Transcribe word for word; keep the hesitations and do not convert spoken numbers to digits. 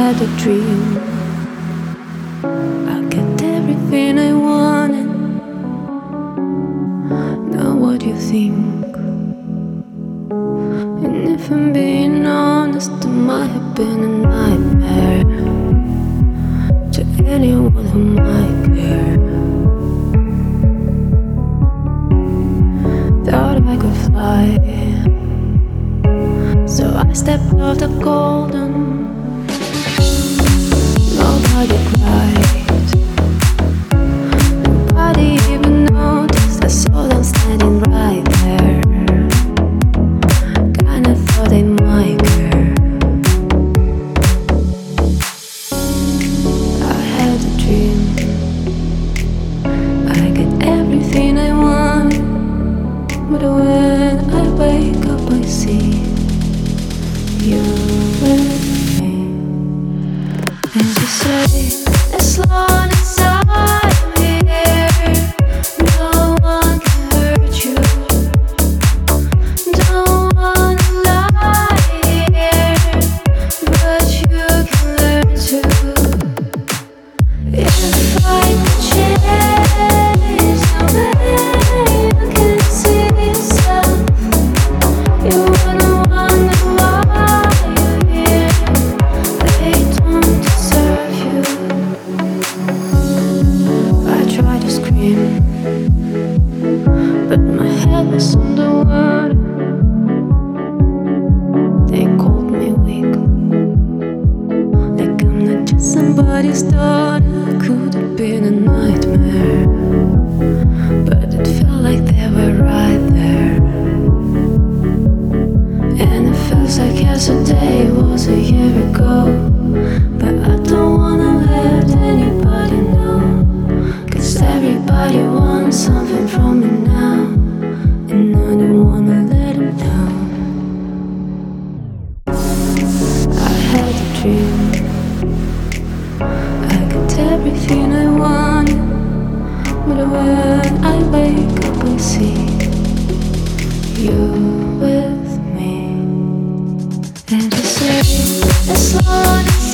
had a dream. I get everything I wanted. Now what do you think? And if I'm being honest, it might have been a nightmare to anyone who might care. Thought I could fly, so I stepped off the golden. Nobody cried, nobody even noticed. I saw them standing right there. Kinda thought they might care. I had a dream. I get everything I wanted, but when I wake up I see you with me. And you say, as long as I'm here, no one can hurt you. Don't wanna lie here, but you can learn to. If I could change the way you can see yourself, you wouldn't wonder why you're here. They don't deserve you. I tried to scream, but my head was underwater. They called me weak, like I'm not just somebody's daughter. Could have been a nightmare, but it felt like they were right there. And it feels like yesterday was a year ago. But I don't wanna let anybody know, 'cause everybody wants something from me now, and I don't wanna let them know. I had a dream. I got everything I wanted, but when I wake up I see you with me. And you say, as long as